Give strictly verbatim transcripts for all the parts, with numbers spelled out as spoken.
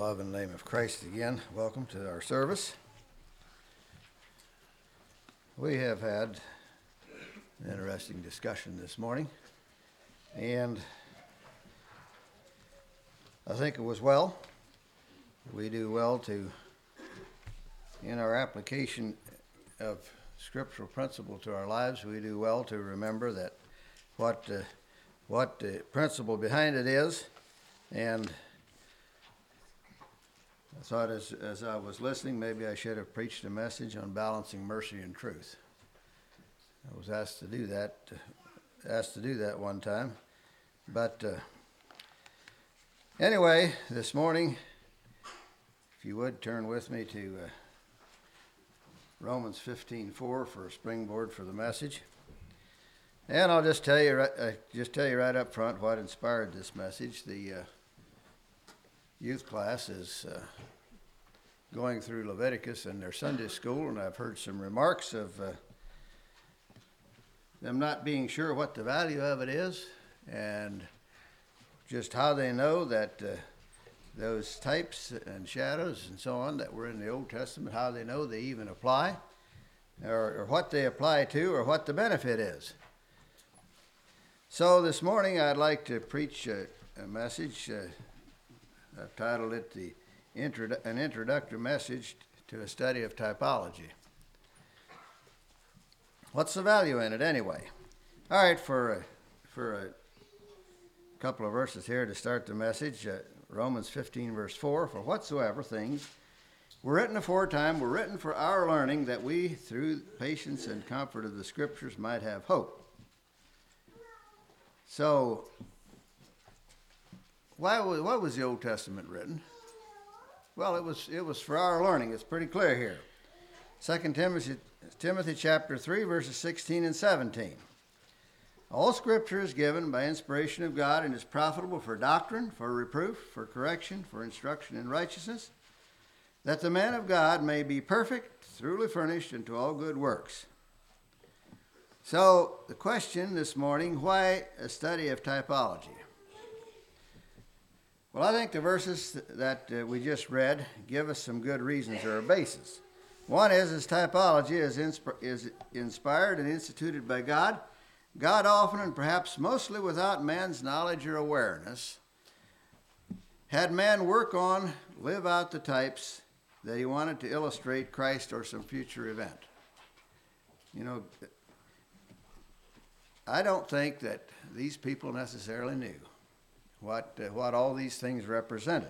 love and name of Christ again, welcome to our service. We have had an interesting discussion this morning, and I think it was well. We do well to, in our application of scriptural principle to our lives, we do well to remember that what uh, what the principle behind it is. And I thought as, as I was listening, maybe I should have preached a message on balancing mercy and truth. I was asked to do that, asked to do that one time. But uh, anyway, this morning, if you would turn with me to uh, Romans fifteen four for a springboard for the message. And I'll just tell you, uh, just tell you right up front what inspired this message. The uh, youth class is uh, going through Leviticus in their Sunday school, and I've heard some remarks of uh, them not being sure what the value of it is, and just how they know that uh, those types and shadows and so on that were in the Old Testament, how they know they even apply, or, or what they apply to, or what the benefit is. So this morning I'd like to preach a, a message. Uh, I've titled it the Introdu- an introductory message to a study of typology. What's the value in it anyway? All right, for a, for a couple of verses here to start the message, uh, Romans fifteen verse four, for whatsoever things were written aforetime were written for our learning, that we through patience and comfort of the Scriptures might have hope. So, why was, why was the Old Testament written? Well, it was it was for our learning. It's pretty clear here. Second Timothy, Timothy chapter three, verses sixteen and seventeen. All Scripture is given by inspiration of God and is profitable for doctrine, for reproof, for correction, for instruction in righteousness, that the man of God may be perfect, thoroughly furnished unto all good works. So, the question this morning, why a study of typology? Well, I think the verses that uh, we just read give us some good reasons or a basis. One is, as typology is, insp- is inspired and instituted by God, God often and perhaps mostly without man's knowledge or awareness, had man work on, live out the types that he wanted to illustrate Christ or some future event. You know, I don't think that these people necessarily knew what uh, what all these things represented.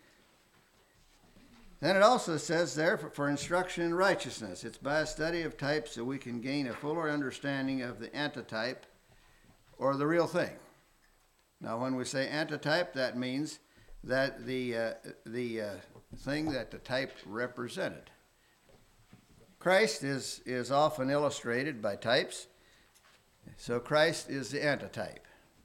Then it also says there, for, for instruction in righteousness. It's by a study of types that we can gain a fuller understanding of the antitype or the real thing. Now, when we say antitype, that means that the, uh, the uh, thing that the type represented. Christ is, is often illustrated by types. So Christ is the antitype.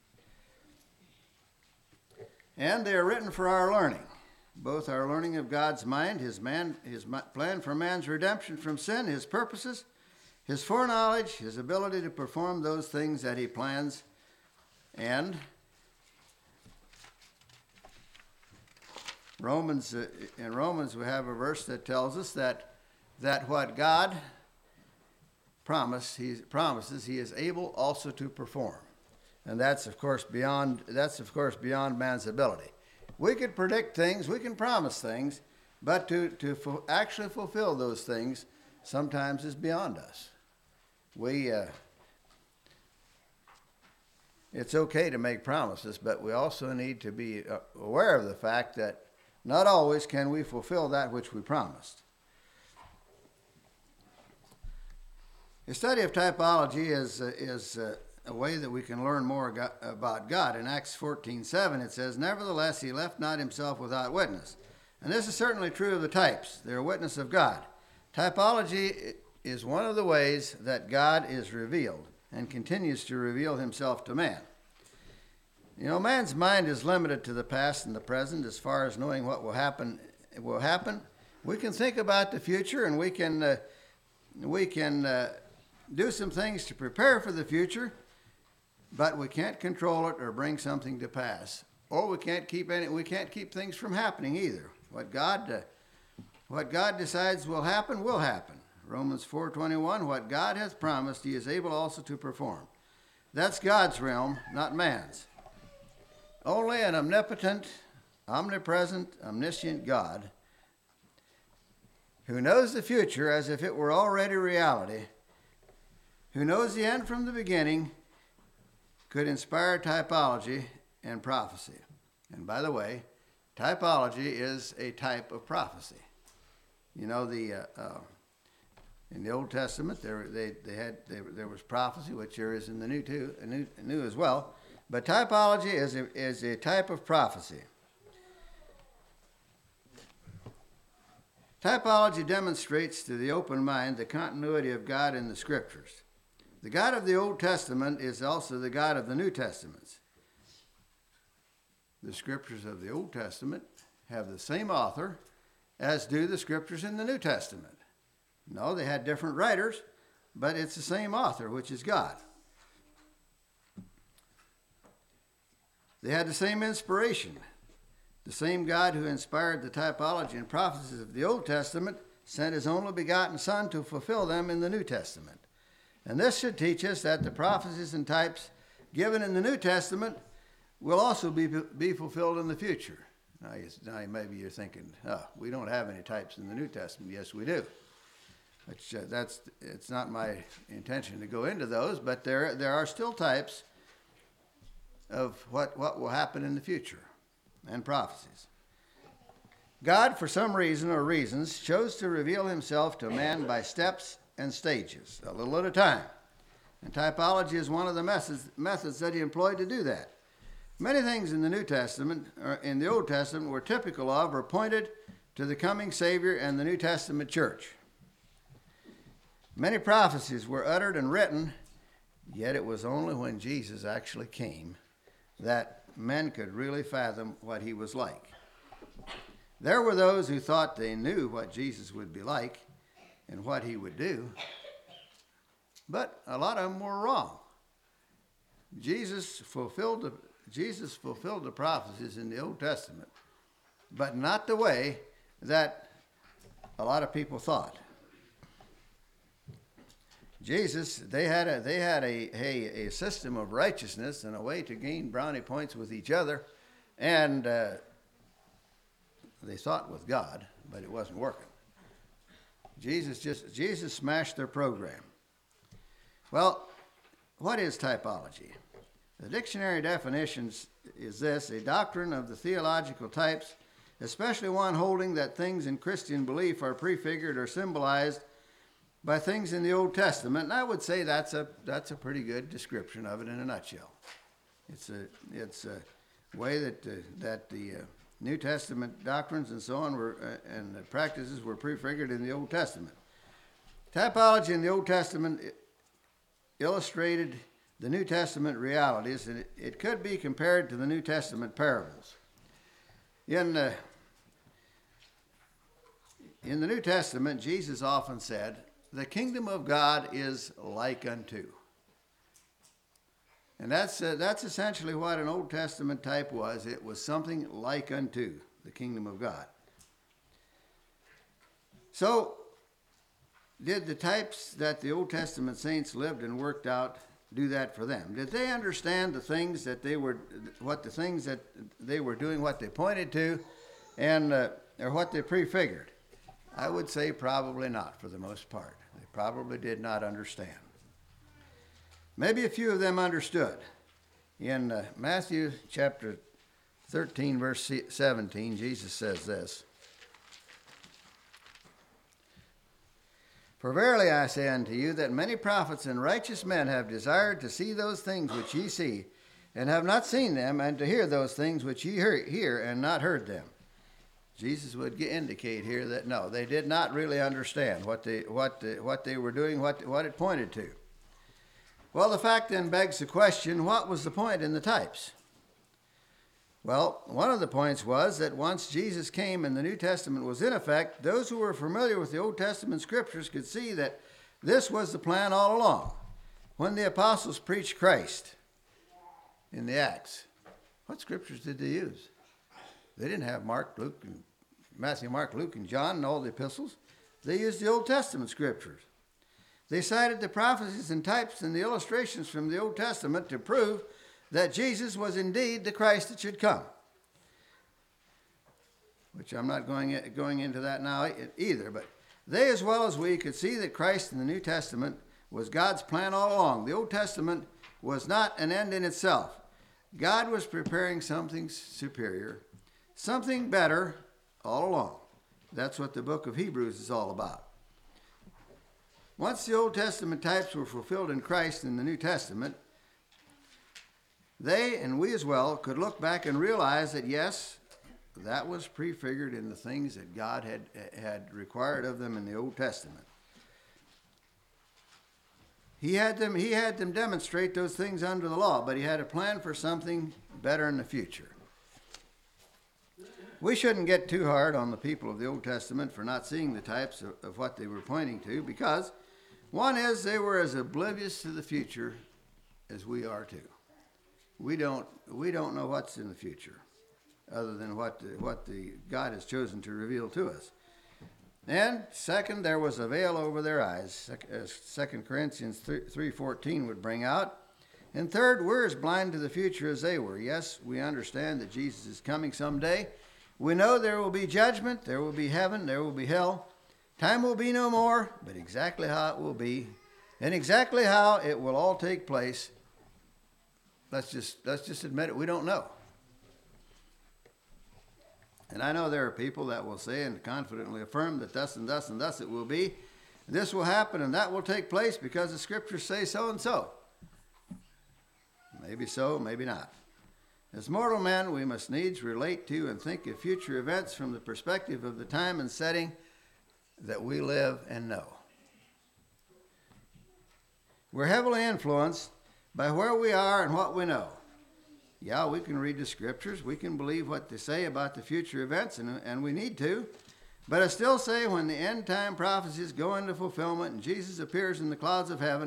And they are written for our learning, both our learning of God's mind, his, man, his plan for man's redemption from sin, his purposes, his foreknowledge, his ability to perform those things that he plans, and Romans. Uh, in Romans, we have a verse that tells us that that what God promise he promises he is able also to perform, and that's of course beyond that's of course beyond man's ability. We could predict things, we can promise things, but to to fu- actually fulfill those things sometimes is beyond us. We uh, it's okay to make promises, but we also need to be uh, aware of the fact that not always can we fulfill that which we promised. The study of typology is uh, is uh, a way that we can learn more go- about God. In Acts fourteen seven, it says, nevertheless, he left not himself without witness. And this is certainly true of the types. They're a witness of God. Typology is one of the ways that God is revealed and continues to reveal himself to man. You know, man's mind is limited to the past and the present as far as knowing what will happen. Will happen. We can think about the future, and we can uh, we can uh, do some things to prepare for the future, but we can't control it or bring something to pass. Or we can't keep any we can't keep things from happening either. What God, uh, what God decides will happen, will happen. Romans four twenty-one, what God hath promised, he is able also to perform. That's God's realm, not man's. Only an omnipotent, omnipresent, omniscient God, who knows the future as if it were already reality, who knows the end from the beginning, could inspire typology and prophecy. And by the way, typology is a type of prophecy. You know, the uh, uh, in the Old Testament, there they they had they, there was prophecy, which there is in the New too, new, new as well. But typology is a, is a type of prophecy. Typology demonstrates to the open mind the continuity of God in the Scriptures. The God of the Old Testament is also the God of the New Testaments. The Scriptures of the Old Testament have the same author as do the Scriptures in the New Testament. No, they had different writers, but it's the same author, which is God. They had the same inspiration. The same God who inspired the typology and prophecies of the Old Testament sent his only begotten Son to fulfill them in the New Testament. And this should teach us that the prophecies and types given in the New Testament will also be, be fulfilled in the future. Now, you, now maybe you're thinking, oh, we don't have any types in the New Testament. Yes, we do. Which, uh, that's, it's not my intention to go into those, but there, there are still types of what, what will happen in the future and prophecies. God, for some reason or reasons, chose to reveal himself to man by steps and stages, a little at a time. And typology is one of the methods, methods that he employed to do that. Many things in the New Testament, or in the Old Testament, were typical of or pointed to the coming Savior and the New Testament church. Many prophecies were uttered and written, yet it was only when Jesus actually came that men could really fathom what he was like. There were those who thought they knew what Jesus would be like and what he would do, but a lot of them were wrong. Jesus fulfilled the, Jesus fulfilled the prophecies in the Old Testament, but not the way that a lot of people thought. Jesus, they had a they had a, a a system of righteousness and a way to gain brownie points with each other, and uh, they thought with God, but it wasn't working. Jesus just Jesus smashed their program. Well, what is typology? The dictionary definition is this: a doctrine of the theological types, especially one holding that things in Christian belief are prefigured or symbolized by things in the Old Testament. And I would say that's a that's a pretty good description of it in a nutshell. It's a it's a way that uh, that the uh, New Testament doctrines and so on were uh, and the practices were prefigured in the Old Testament. Typology in the Old Testament illustrated the New Testament realities, and it, it could be compared to the New Testament parables. In uh, in the New Testament, Jesus often said, "The kingdom of God is like unto." And that's uh, that's essentially what an Old Testament type was. It was something like unto the kingdom of God. So, did the types that the Old Testament saints lived and worked out do that for them? Did they understand the things that they were, what the things that they were doing, what they pointed to, and uh, or what they prefigured? I would say probably not for the most part. They probably did not understand. Maybe a few of them understood. In uh, Matthew chapter thirteen, verse seventeen, Jesus says this: "For verily I say unto you, that many prophets and righteous men have desired to see those things which ye see, and have not seen them, and to hear those things which ye hear, and not heard them." Jesus would indicate here that no, they did not really understand what they what the, what they were doing, what what it pointed to. Well, the fact then begs the question: what was the point in the types? Well, one of the points was that once Jesus came and the New Testament was in effect, those who were familiar with the Old Testament scriptures could see that this was the plan all along. When the apostles preached Christ in the Acts, what scriptures did they use? They didn't have Mark, Luke, and Matthew, Mark, Luke, and John, and all the epistles, they used the Old Testament scriptures. They cited the prophecies and types and the illustrations from the Old Testament to prove that Jesus was indeed the Christ that should come. Which I'm not going, going into that now either, but they, as well as we, could see that Christ in the New Testament was God's plan all along. The Old Testament was not an end in itself. God was preparing something superior, something better all along. That's what the book of Hebrews is all about. Once the Old Testament types were fulfilled in Christ in the New Testament, they, and we as well, could look back and realize that, yes, that was prefigured in the things that God had, had required of them in the Old Testament. He had them, he had them demonstrate those things under the law, but he had a plan for something better in the future. We shouldn't get too hard on the people of the Old Testament for not seeing the types of, of what they were pointing to, because one is they were as oblivious to the future as we are too. We don't we don't know what's in the future, other than what the, what the God has chosen to reveal to us. And second, there was a veil over their eyes, as Second Corinthians three fourteen would bring out. And third, we're as blind to the future as they were. Yes, we understand that Jesus is coming someday. We know there will be judgment, there will be heaven, there will be hell. Time will be no more, but exactly how it will be, and exactly how it will all take place, let's just let's just admit it, we don't know. And I know there are people that will say and confidently affirm that thus and thus and thus it will be. This will happen and that will take place because the scriptures say so and so. Maybe so, maybe not. As mortal men, we must needs relate to and think of future events from the perspective of the time and setting that we live and know. We're heavily influenced by where we are and what we know. Yeah, we can read the scriptures. We can believe what they say about the future events, and, and we need to. But I still say when the end time prophecies go into fulfillment and Jesus appears in the clouds of heaven,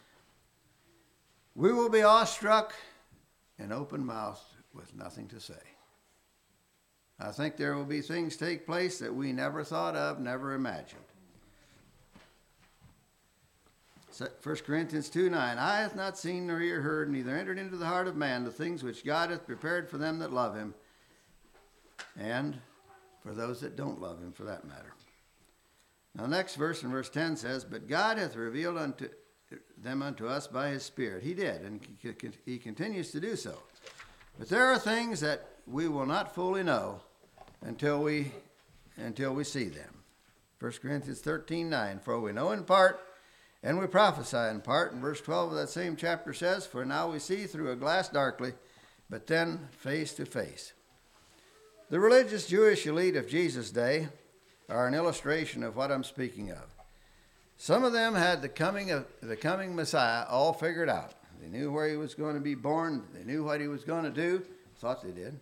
we will be awestruck and open-mouthed with nothing to say. I think there will be things take place that we never thought of, never imagined. First Corinthians two nine, eye hath not seen nor ear heard, neither entered into the heart of man the things which God hath prepared for them that love him, and for those that don't love him, for that matter. Now, the next verse in verse ten says, but God hath revealed unto them unto us by his Spirit. He did, and he continues to do so. But there are things that we will not fully know until we until we see them. First Corinthians thirteen nine, for we know in part, and we prophesy in part. And verse twelve of that same chapter says, for now we see through a glass darkly, but then face to face. The religious Jewish elite of Jesus' day are an illustration of what I'm speaking of. Some of them had the coming of the coming Messiah all figured out. They knew where he was going to be born. They knew what he was going to do. Thought they did.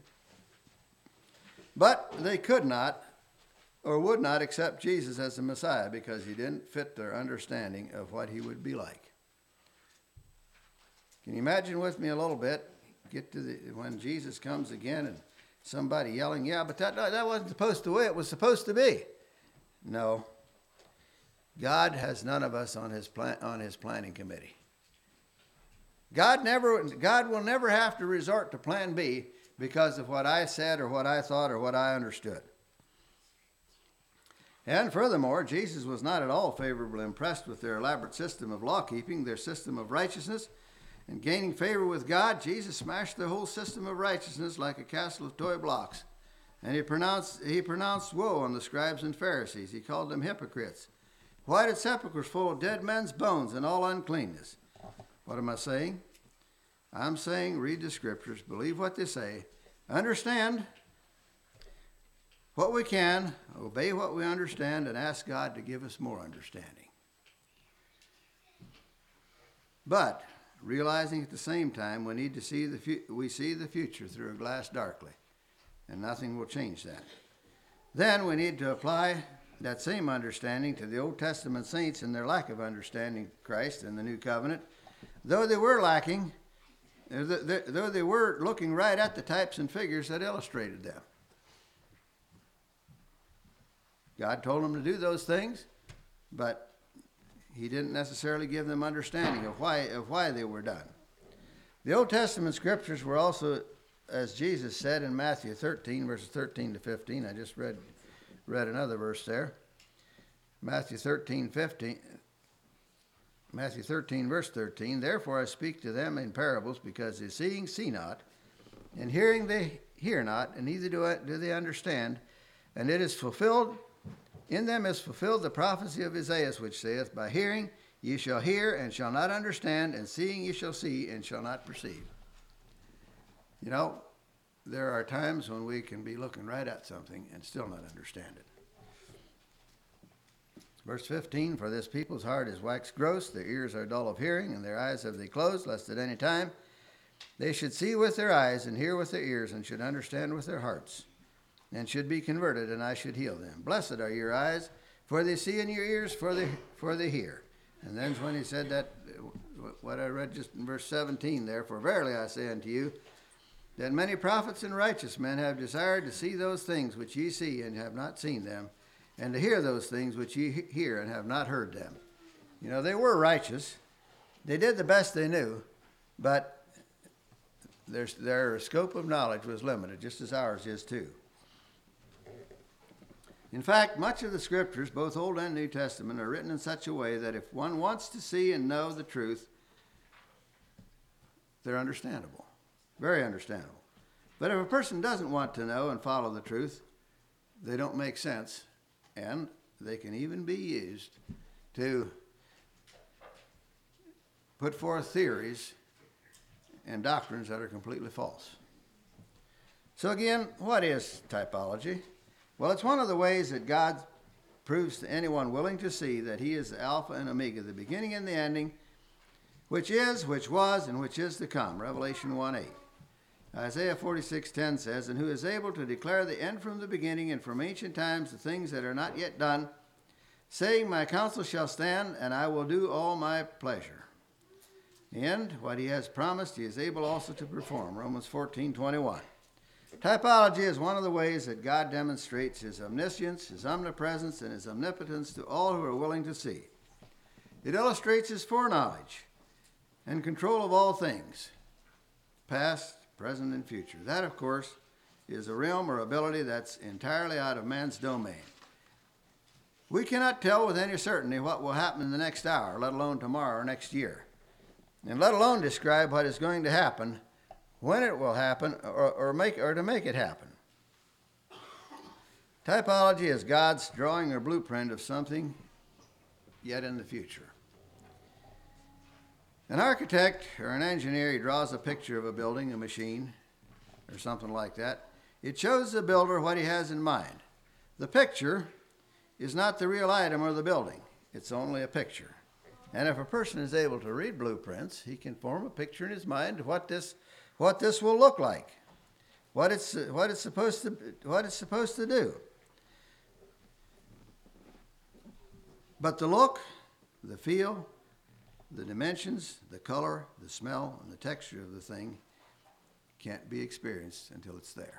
But they could not or would not accept Jesus as the Messiah because he didn't fit their understanding of what he would be like. Can you imagine with me a little bit? Get to the when Jesus comes again and somebody yelling, yeah, but that, that wasn't supposed to be the way it was supposed to be. No. God has none of us on his plan, on his planning committee. God never God will never have to resort to plan B because of what I said or what I thought or what I understood. And furthermore, Jesus was not at all favorably impressed with their elaborate system of law-keeping, their system of righteousness, and gaining favor with God. Jesus smashed their whole system of righteousness like a castle of toy blocks. And he pronounced, he pronounced woe on the scribes and Pharisees. He called them hypocrites. Whited sepulchres full of dead men's bones and all uncleanness. What am I saying? I'm saying read the scriptures, believe what they say, understand what we can, obey what we understand, and ask God to give us more understanding. But realizing at the same time we need to see the fu- we see the future through a glass darkly, and nothing will change that. Then we need to apply that same understanding to the Old Testament saints and their lack of understanding Christ and the New Covenant. Though they were lacking, though they were looking right at the types and figures that illustrated them. God told them to do those things, but he didn't necessarily give them understanding of why, of why they were done. The Old Testament scriptures were also, as Jesus said in Matthew thirteen, verses thirteen to fifteen. I just read read another verse there. Matthew thirteen, fifteen. Matthew thirteen, verse thirteen. Therefore I speak to them in parables, because they seeing see not, and hearing they hear not, and neither do, I, do they understand. And it is fulfilled, in them is fulfilled the prophecy of Isaiah, which saith, By hearing ye shall hear, and shall not understand, and seeing ye shall see, and shall not perceive. You know, there are times when we can be looking right at something and still not understand it. Verse fifteen, For this people's heart is waxed gross, their ears are dull of hearing, and their eyes have they closed, lest at any time they should see with their eyes, and hear with their ears, and should understand with their hearts, and should be converted, and I should heal them. Blessed are your eyes, for they see, and your ears, for they, for they hear. And then when he said that, what I read just in verse seventeen there, For verily I say unto you, that many prophets and righteous men have desired to see those things which ye see, and have not seen them, and to hear those things which ye hear, and have not heard them. You know, they were righteous. They did the best they knew, but their, their scope of knowledge was limited, just as ours is too. In fact, much of the scriptures, both Old and New Testament, are written in such a way that if one wants to see and know the truth, they're understandable, very understandable. But if a person doesn't want to know and follow the truth, they don't make sense, and they can even be used to put forth theories and doctrines that are completely false. So again, what is typology? Well, it's one of the ways that God proves to anyone willing to see that he is the Alpha and Omega, the beginning and the ending, which is, which was, and which is to come. Revelation one eight. Isaiah forty-six ten says, And who is able to declare the end from the beginning, and from ancient times the things that are not yet done, saying, My counsel shall stand, and I will do all my pleasure. And what he has promised, he is able also to perform. Romans fourteen twenty-one. Typology is one of the ways that God demonstrates his omniscience, his omnipresence, and his omnipotence to all who are willing to see. It illustrates his foreknowledge and control of all things, past, present, and future. That, of course, is a realm or ability that's entirely out of man's domain. We cannot tell with any certainty what will happen in the next hour, let alone tomorrow or next year, and let alone describe what is going to happen, when it will happen, or, or make or to make it happen. Typology is God's drawing or blueprint of something yet in the future. An architect or an engineer, he draws a picture of a building, a machine, or something like that. It shows the builder what he has in mind. The picture is not the real item or the building. It's only a picture. And if a person is able to read blueprints, he can form a picture in his mind of what this what this will look like, what it's what it's supposed to what it's supposed to do. But the look, the feel, the dimensions, the color, the smell, and the texture of the thing can't be experienced until it's there.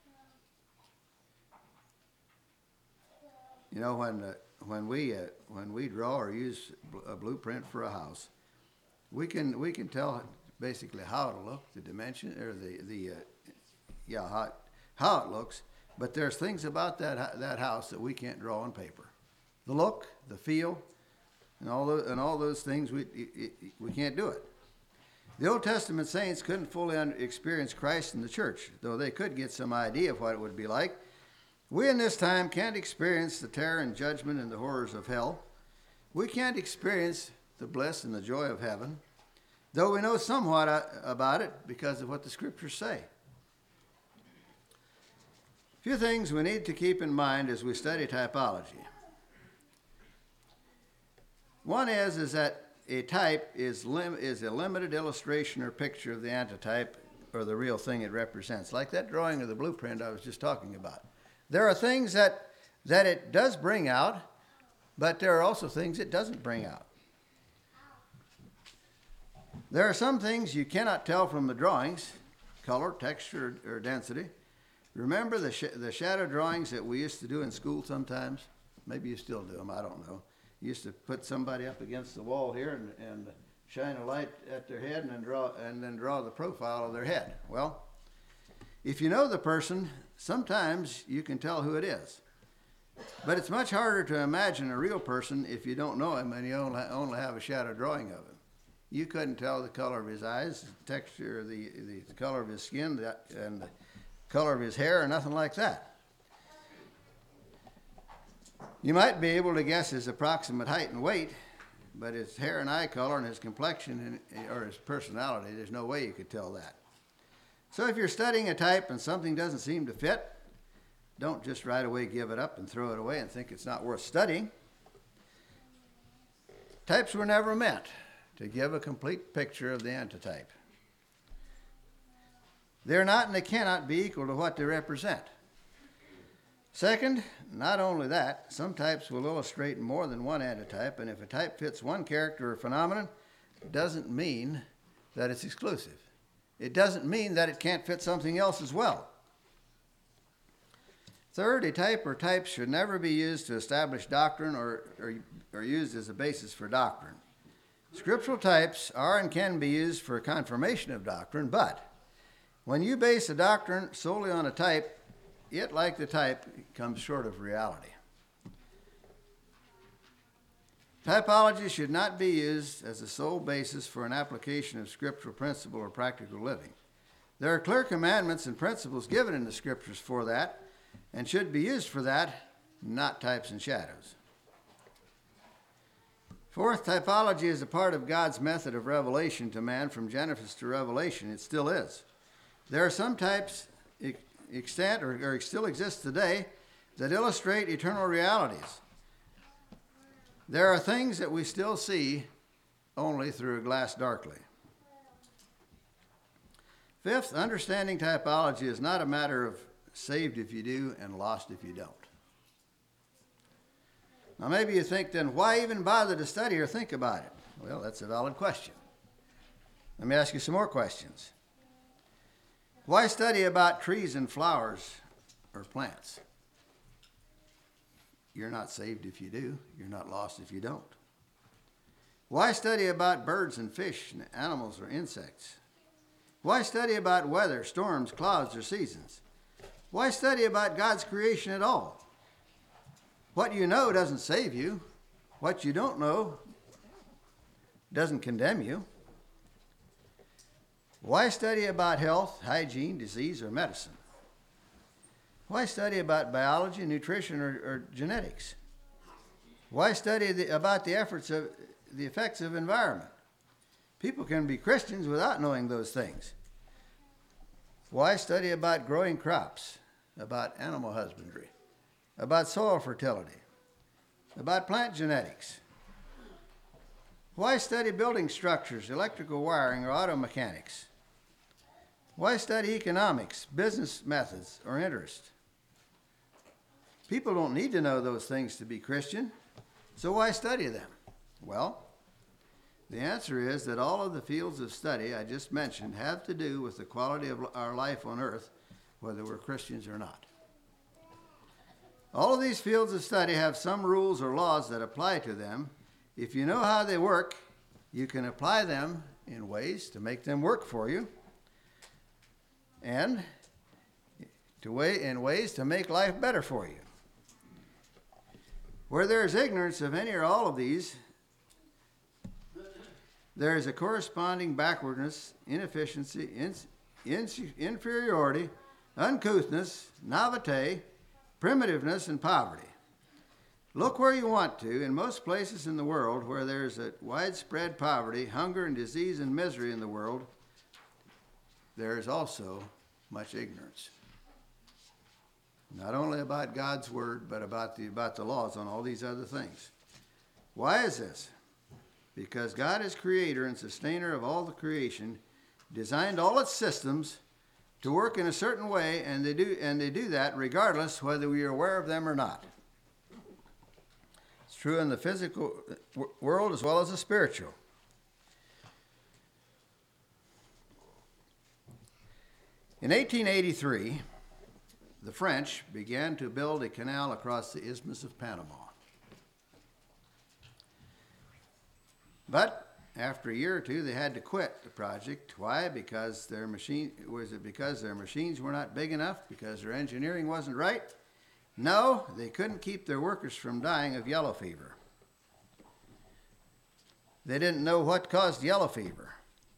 You know, when uh, when we uh, when we draw or use a blueprint for a house, we can we can tell basically how it'll look, the dimension or the the uh, yeah how how it looks. But there's things about that that house that we can't draw on paper. The look, the feel, and all those and all those things we we can't do it. The Old Testament saints couldn't fully experience Christ in the church, though they could get some idea of what it would be like. We in this time can't experience the terror and judgment and the horrors of hell. We can't experience the bliss and the joy of heaven, though we know somewhat about it because of what the scriptures say. A few things we need to keep in mind as we study typology. One is, is that a type is, lim- is a limited illustration or picture of the antitype or the real thing it represents, like that drawing of the blueprint I was just talking about. There are things that, that it does bring out, but there are also things it doesn't bring out. There are some things you cannot tell from the drawings, color, texture, or density. Remember the, sh- the shadow drawings that we used to do in school sometimes? Maybe you still do them, I don't know. You used to put somebody up against the wall here and, and shine a light at their head and then draw and then draw the profile of their head. Well, if you know the person, sometimes you can tell who it is. But it's much harder to imagine a real person if you don't know him and you only, only have a shadow drawing of him. You couldn't tell the color of his eyes, the texture, the, the, the color of his skin, the, and the color of his hair, or nothing like that. You might be able to guess his approximate height and weight, but his hair and eye color and his complexion and, or his personality, there's no way you could tell that. So if you're studying a type and something doesn't seem to fit, don't just right away give it up and throw it away and think it's not worth studying. Types were never meant to give a complete picture of the antitype. They're not and they cannot be equal to what they represent. Second, not only that, some types will illustrate more than one antitype, and if a type fits one character or phenomenon, it doesn't mean that it's exclusive. It doesn't mean that it can't fit something else as well. Third, a type or types should never be used to establish doctrine or, or, or used as a basis for doctrine. Scriptural types are and can be used for confirmation of doctrine, but when you base a doctrine solely on a type, it, like the type, comes short of reality. Typology should not be used as the sole basis for an application of scriptural principle or practical living. There are clear commandments and principles given in the scriptures for that, and should be used for that, not types and shadows. Fourth, typology is a part of God's method of revelation to man from Genesis to Revelation. It still is. There are some types extant or, or still exist today that illustrate eternal realities. There are things that we still see only through a glass darkly. Fifth, understanding typology is not a matter of saved if you do and lost if you don't. Now maybe you think then, why even bother to study or think about it? Well, that's a valid question. Let me ask you some more questions. Why study about trees and flowers or plants? You're not saved if you do. You're not lost if you don't. Why study about birds and fish and animals or insects? Why study about weather, storms, clouds, or seasons? Why study about God's creation at all? What you know doesn't save you. What you don't know doesn't condemn you. Why study about health, hygiene, disease, or medicine? Why study about biology, nutrition, or, or genetics? Why study the, about the efforts of the effects of environment? People can be Christians without knowing those things. Why study about growing crops, about animal husbandry, about soil fertility, about plant genetics? Why study building structures, electrical wiring, or auto mechanics? Why study economics, business methods, or interest? People don't need to know those things to be Christian, so why study them? Well, the answer is that all of the fields of study I just mentioned have to do with the quality of our life on earth, whether we're Christians or not. All of these fields of study have some rules or laws that apply to them. If you know how they work, you can apply them in ways to make them work for you, and to way, in ways to make life better for you. Where there is ignorance of any or all of these, there is a corresponding backwardness, inefficiency, in, in, inferiority, uncouthness, naivete, primitiveness, and poverty. Look where you want to. In most places in the world where there is a widespread poverty, hunger, and disease and misery in the world, there is also much ignorance. Not only about God's word, but about the, about the laws on all these other things. Why is this? Because God is creator and sustainer of all the creation, designed all its systems to work in a certain way, and they do, and they do that regardless whether we are aware of them or not. It's true in the physical world as well as the spiritual. In eighteen eighty-three, the French began to build a canal across the Isthmus of Panama. But after a year or two, they had to quit the project. Why? Because their machine was it because their machines were not big enough? Because their engineering wasn't right? No, they couldn't keep their workers from dying of yellow fever. They didn't know what caused yellow fever.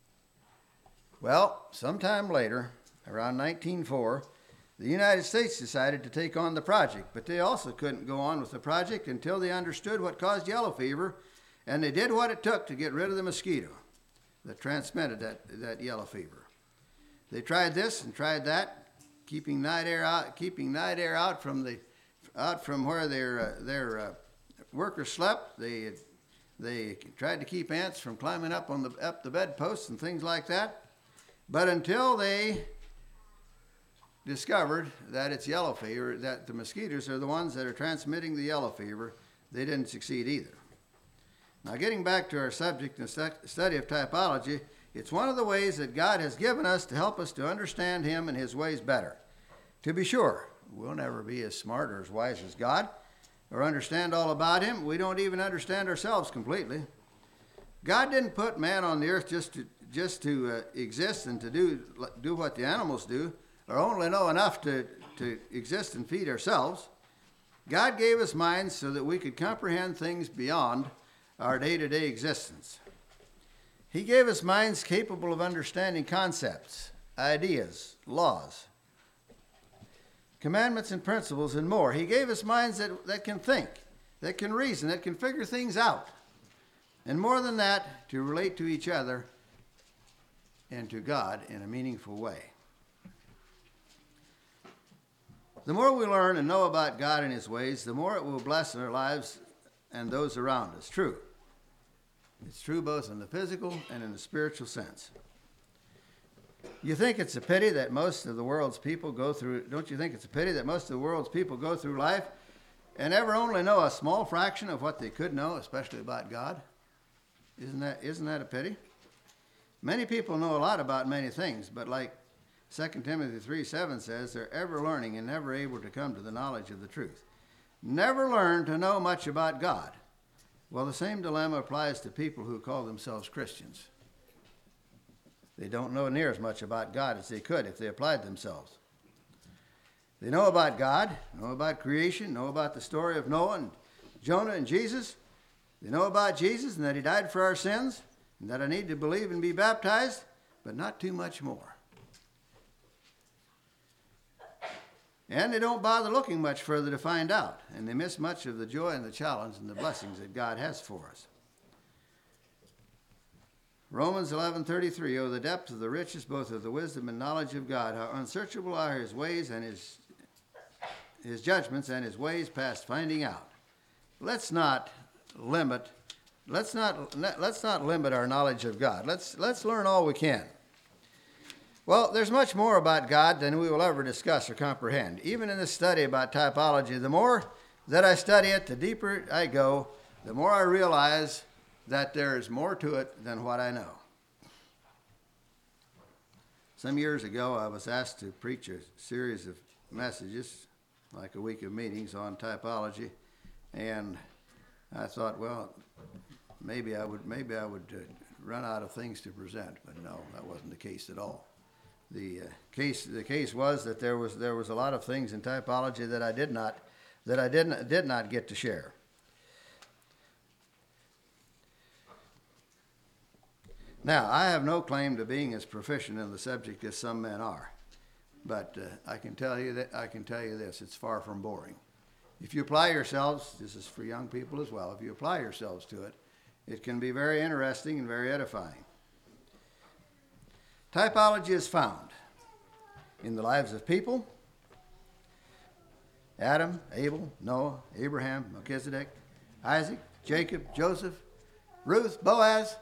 Well, sometime later, around nineteen oh four, the United States decided to take on the project, but they also couldn't go on with the project until they understood what caused yellow fever, and they did what it took to get rid of the mosquito that transmitted that, that yellow fever. They tried this and tried that, keeping night air out, keeping night air out from the out from where their uh, their uh, workers slept. They they tried to keep ants from climbing up on the up the bedposts and things like that. But until they discovered that it's yellow fever, that the mosquitoes are the ones that are transmitting the yellow fever, they didn't succeed either. Now, getting back to our subject and study of typology, it's one of the ways that God has given us to help us to understand Him and His ways better. To be sure, we'll never be as smart or as wise as God or understand all about Him. We don't even understand ourselves completely. God didn't put man on the earth just to just to uh, exist and to do do what the animals do, or only know enough to, to exist and feed ourselves. God gave us minds so that we could comprehend things beyond our day-to-day existence. He gave us minds capable of understanding concepts, ideas, laws, commandments and principles, and more. He gave us minds that, that can think, that can reason, that can figure things out. And more than that, to relate to each other and to God in a meaningful way. The more we learn and know about God and His ways, the more it will bless our lives and those around us. True. It's true both in the physical and in the spiritual sense. You think it's a pity that most of the world's people go through, don't you think it's a pity that most of the world's people go through life and ever only know a small fraction of what they could know, especially about God? Isn't that, isn't that a pity? Many people know a lot about many things, but like Second Timothy three seven says, they're ever learning and never able to come to the knowledge of the truth. Never learn to know much about God. Well, the same dilemma applies to people who call themselves Christians. They don't know near as much about God as they could if they applied themselves. They know about God, know about creation, know about the story of Noah and Jonah and Jesus. They know about Jesus and that He died for our sins and that I need to believe and be baptized, but not too much more. And they don't bother looking much further to find out, and they miss much of the joy and the challenge and the blessings that God has for us. Romans eleven thirty-three, oh, the depth of the riches, both of the wisdom and knowledge of God, how unsearchable are His ways and His, his judgments and His ways past finding out. Let's not limit, let's not, let's not limit our knowledge of God. Let's, let's learn all we can. Well, there's much more about God than we will ever discuss or comprehend. Even in this study about typology, the more that I study it, the deeper I go, the more I realize that there is more to it than what I know. Some years ago, I was asked to preach a series of messages, like a week of meetings on typology, and I thought, well, maybe I would maybe I would uh, run out of things to present, but no, that wasn't the case at all. The uh, case the case was that there was there was a lot of things in typology that I did not that I didn't did not get to share. Now, I have no claim to being as proficient in the subject as some men are, but uh, I can tell you that I can tell you this: it's far from boring. If you apply yourselves, this is for young people as well. If you apply yourselves to it, it can be very interesting and very edifying. Typology is found in the lives of people: Adam, Abel, Noah, Abraham, Melchizedek, Isaac, Jacob, Joseph, Ruth, Boaz.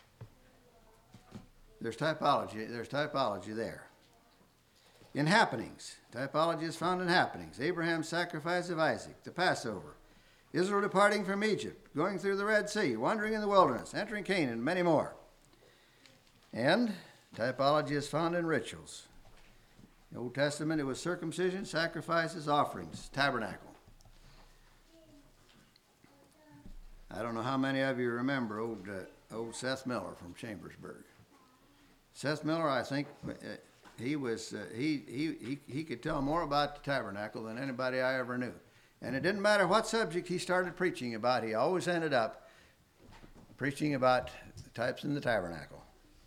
There's typology, there's typology there. In happenings, typology is found in happenings: Abraham's sacrifice of Isaac, the Passover, Israel departing from Egypt, going through the Red Sea, wandering in the wilderness, entering Canaan, and many more. And typology is found in rituals. In the Old Testament, it was circumcision, sacrifices, offerings, tabernacle. I don't know how many of you remember old uh, old Seth Miller from Chambersburg. Seth Miller, I think uh, he was uh, he, he he he could tell more about the tabernacle than anybody I ever knew. And it didn't matter what subject he started preaching about, he always ended up preaching about the types in the tabernacle.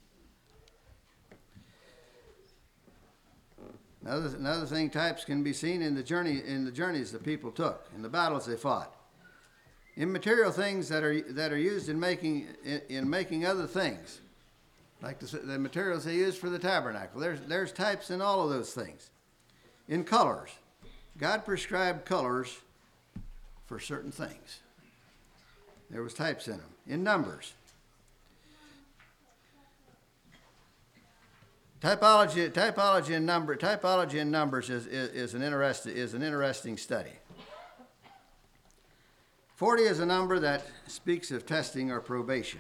Another, another thing, types can be seen in the journey in the journeys the people took, in the battles they fought. Immaterial things that are that are used in making in, in making other things, like the, the materials they used for the tabernacle. There's there's types in all of those things. In colors, God prescribed colors for certain things. There was types in them. In numbers, typology typology and number typology and numbers is, is, is an interesting is an interesting study. Forty is a number that speaks of testing or probation.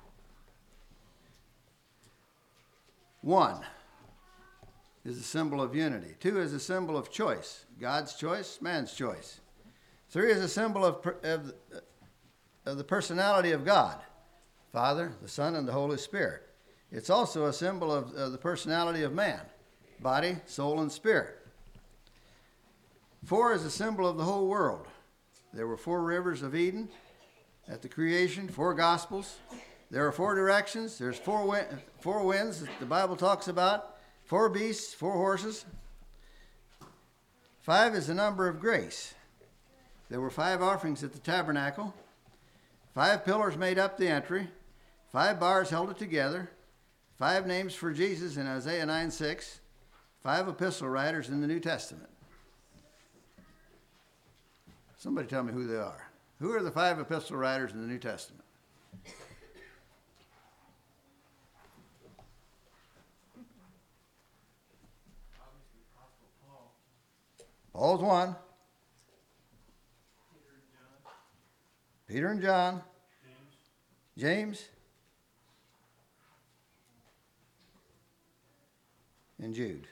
One is a symbol of unity. Two is a symbol of choice. God's choice, man's choice. Three is a symbol of, of, of the personality of God, Father, the Son, and the Holy Spirit. It's also a symbol of, of the personality of man, body, soul, and spirit. Four is a symbol of the whole world. There were four rivers of Eden at the creation, four gospels. There are four directions. There's four, wind, four winds that the Bible talks about, four beasts, four horses. Five is the number of grace. There were five offerings at the tabernacle. Five pillars made up the entry. Five bars held it together. Five names for Jesus in Isaiah nine six. Five epistle writers in the New Testament. Somebody tell me who they are. Who are the five epistle writers in the New Testament? Paul's one. Peter and John. James. James. And Jude.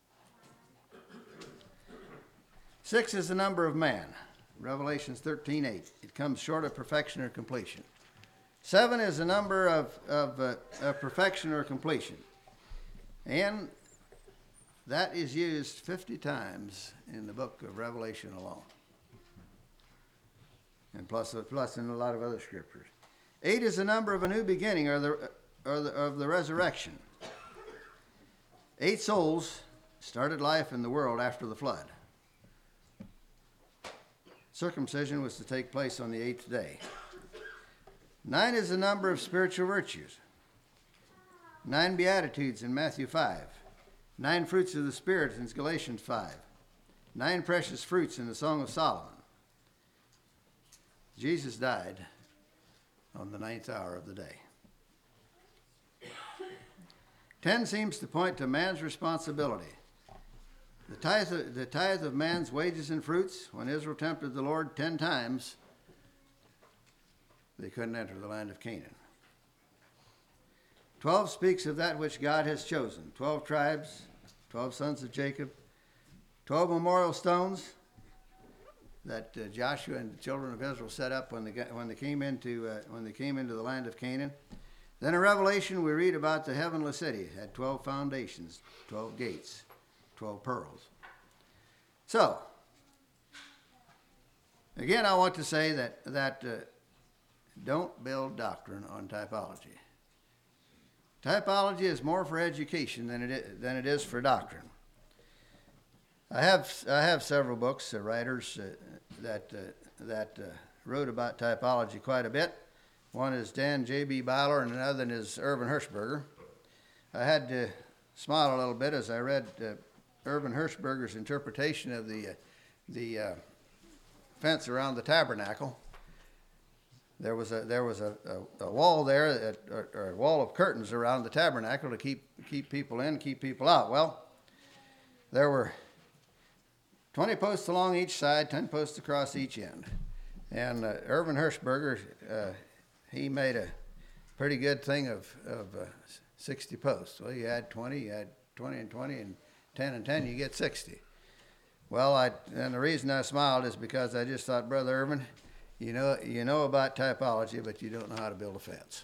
Six is the number of man. Revelations thirteen eight. It comes short of perfection or completion. Seven is the number of, of, uh, of perfection or completion. And that is used fifty times in the book of Revelation alone. And plus, plus in a lot of other scriptures. Eight is the number of a new beginning or the, or the, of the resurrection. Eight souls started life in the world after the flood. Circumcision was to take place on the eighth day. Nine is the number of spiritual virtues. Nine beatitudes in Matthew five. Nine fruits of the Spirit in Galatians five. Nine precious fruits in the Song of Solomon. Jesus died on the ninth hour of the day. Ten seems to point to man's responsibility. The tithe, of, the tithe of man's wages and fruits, when Israel tempted the Lord ten times, they couldn't enter the land of Canaan. Twelve speaks of that which God has chosen. Twelve tribes, twelve sons of Jacob, twelve memorial stones that uh, Joshua and the children of Israel set up when they got, when they came into uh, when they came into the land of Canaan. Then in Revelation we read about the heavenly city. It had twelve foundations, twelve gates, twelve pearls. So, again, I want to say that that uh, don't build doctrine on typology. Typology is more for education than it is, than it is for doctrine. I have I have several books, uh, writers uh, that uh, that uh, wrote about typology quite a bit. One is Dan J B Byler, and another is Irvin Hirschberger. I had to smile a little bit as I read uh, Irvin Hirschberger's interpretation of the uh, the uh, fence around the tabernacle. There was a there was a, a, a wall there, that, or, or a wall of curtains around the tabernacle to keep keep people in, keep people out. Well, there were twenty posts along each side, ten posts across each end. And uh, Irvin Hirschberger, uh, he made a pretty good thing of, of uh, sixty posts. Well, you add twenty, you add twenty and twenty, and ten and ten, you get sixty. Well, I and the reason I smiled is because I just thought, Brother Irvin, You know, you know about typology, but you don't know how to build a fence.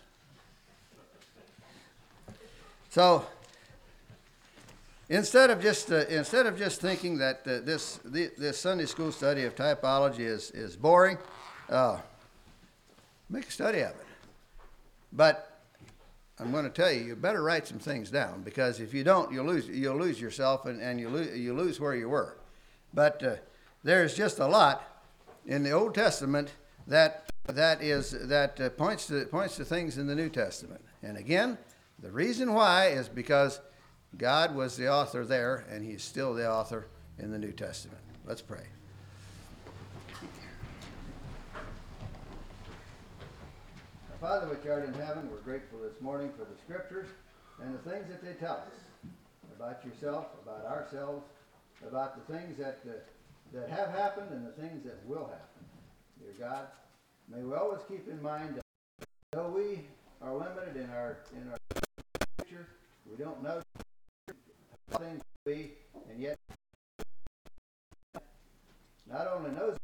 So instead of just uh, instead of just thinking that uh, this the, this Sunday school study of typology is is boring, uh, make a study of it. But I'm going to tell you, you better write some things down, because if you don't, you'll lose you'll lose yourself, and, and you lose you lose where you were. But uh, there's just a lot in the Old Testament that that is that uh, points to points to things in the New Testament. And again, the reason why is because God was the author there, and He's still the author in the New Testament. Let's pray. Our Father which art in heaven, we're grateful this morning for the Scriptures and the things that they tell us about yourself, about ourselves, about the things that uh, that have happened and the things that will happen. Dear God, may we always keep in mind that though we are limited in our in our future, we don't know how things will be, and yet not only knows